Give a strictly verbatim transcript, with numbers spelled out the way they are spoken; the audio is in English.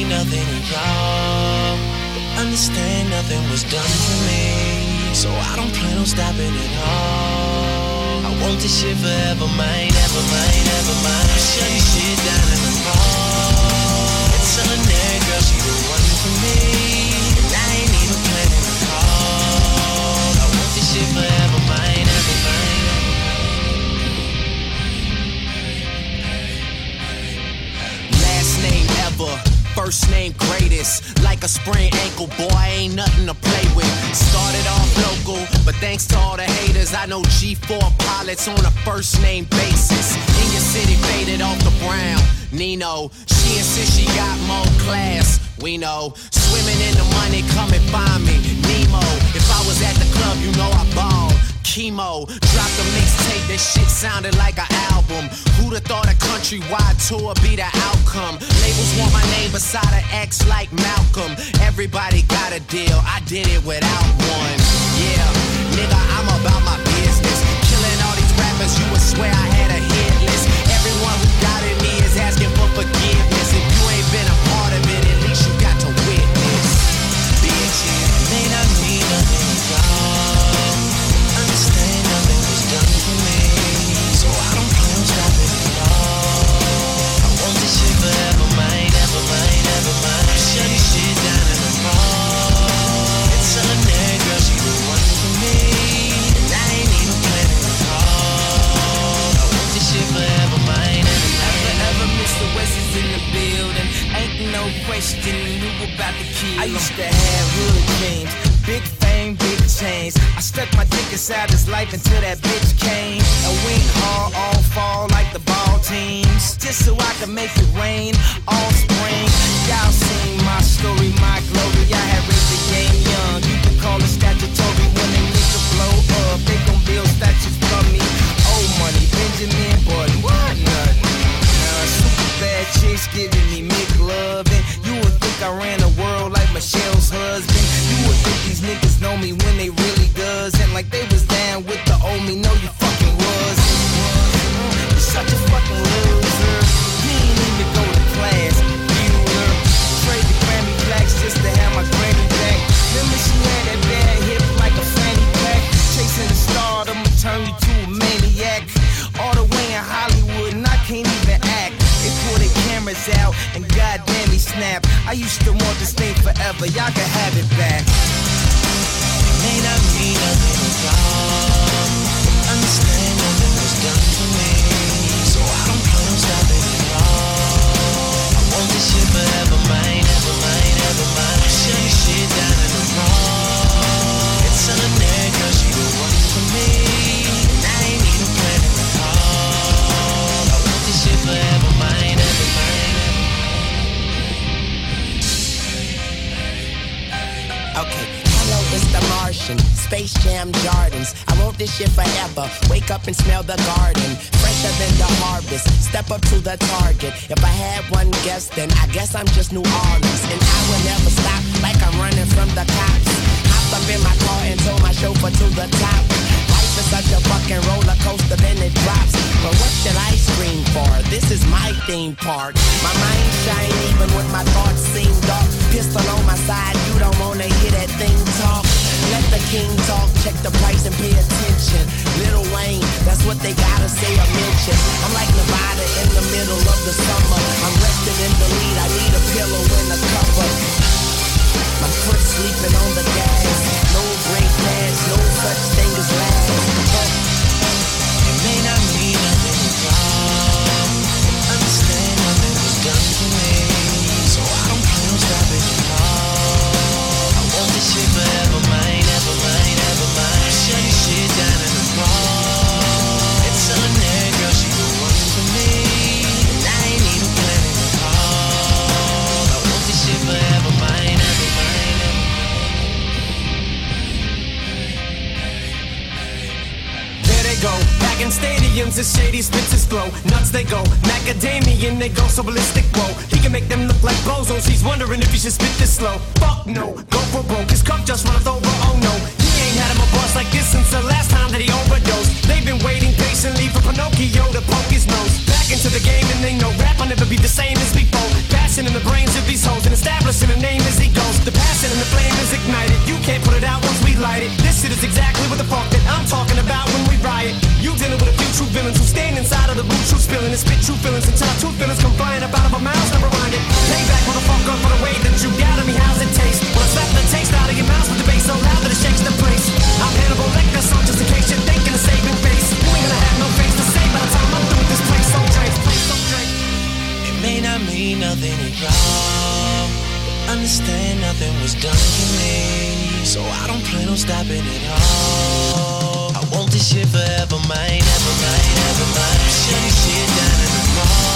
mean nothing to y'all, but understand nothing was done for me, so I don't plan on stopping at all. I want this shit forever, mine, ever mine, ever mine. I'm shutting shit down in the mall and telling that girl she the one for me, and I ain't even planning to call. I want this shit forever, mine, ever mine. Last name ever, first name greatest. Like a sprained ankle, boy, ain't nothing to play with. Started off local, but thanks to all the haters, I know G four pilots on a first name basis. In your city, faded off the brown. Nino, she insists she got more class. We know, swimming in the money, come and find me. Nemo, if I was at the club, you know I balled. Chemo, dropped a mixtape, that shit sounded like an album. Who'da thought a countrywide tour be the outcome? Labels want my name beside an X like Malcolm. Everybody got a deal, I did it without one. Yeah, nigga, I'm about my business. Killing all these rappers, you would swear I had a hit list. Everyone who doubted me is asking for forgiveness. If you ain't been a part of it, at least you got to witness. Bitch, it may not mean nothing to y'all, understand nothing was done for me, so I don't plan on stopping at all. I want this shit forever, mine, ever mine, ever mine. I'm shutting shit down in the mall and telling that girl she the one for me, and I ain't even planning to call. I want this shit forever, mine, ever mine. Ever, ever Mister West is in the building, ain't no question who about to kill him. I used to have hood dreams, big fame, big chains. I stuck my dick inside his life until that bitch came. A wink hard, all fall like the ball teams, just so I could make it rain all spring. Y'all seen my story, my glory. I had raised the game young. You can call it statutory when they nigga blow up. They gon' build statues for me. Old money, Benjamin Button, what nothing. Uh, super bad chicks giving me McLovin'. You would think I ran the world like Michelle's husband. You would think these niggas know me when they really doesn't. Like they was down with the old me, no you fucking wasn't. You're such a fucking loser. You ain't need to go to class, Bueller. Trade the Grammy plaques just to have my granny back. Remember she had that bad hip like a fanny pack. Chasing the star, I'ma turn you to a maniac. All the way in Hollywood and I can't even act. They pull their cameras out and goddamn he snap. I used to want this thing forever, y'all can have it back. It may not mean nothing to y'all, understand nothing was done for me, so I don't plan on stopping at all. I want this shit forever, mine, ever mine, ever mine. I'm shutting shit down in the mall and telling that girl she the one for me, and I ain't even planning to call. I want this shit forever, mine, ever mine, ever mine. Okay, hello, it's the Martian, Space Jam Jordans. I want this shit forever, wake up and smell the garden. Fresher than the harvest, step up to the target. If I had one guess, then I guess I'm just New Orleans. And I will never stop, like I'm running from the cops. Hopped up in my car and told my chauffeur to the top. Life is such a fucking roller coaster, then it drops. But what should I scream for? This is my theme park. My mind shine even when my thoughts seem dark. Pistol on my side, you don't wanna hear that thing talk. Let the king talk, check the price and pay attention. Lil Wayne, that's what they gotta say or mention. I'm like Nevada in the middle of the summer. I'm resting in the lead, I need a pillow and a cover. My foot sleeping on the gas. No brake pads, no such thing as last. It may not mean nothing to y'all, understand nothing was done for me, so I don't plan on stopping at all. I want this shit forever, mine, ever mine, ever mine. I'm shutting shit down in the mall and telling that girl she the one for me, and I ain't even planning to call. I want this shit forever, mine, ever mine, ever mine. There they go, back in stadiums, the shady spitz glow. Nuts they go, macadamian they go so ballistic, whoa. He can make them look like bozos, he's wondering if he should spit this slow. Fuck no, go for broke, his cup just runneth over, oh no. He ain't had him a boss like this since the last time that he overdosed. They've been waiting patiently for Pinocchio to poke his nose. Back into the game and they know rap will never be the same as before. Passion in the brains of these hoes and it's is exactly what the fuck that I'm talking about when we riot. You dealing with a few true villains who stand inside of the root, true spilling and spit true feelings until our truth feelings come flying up out of our mouths. Never mind it. Payback, motherfucker, for the way that you got at me. How's it taste? When I slap the taste out of your mouth with the bass so loud that it shakes the place. I'm Hannibal Lecter, so just in case you're thinking of saving face, you ain't gonna have no face to say by the time I'm through with this place. So Drake, so Drake. It may not mean nothing at all. Understand nothing was done for me, so I don't plan on stopping at all. I want this shit forever, mine, ever mine, ever mine. Shut this shit down in the mall.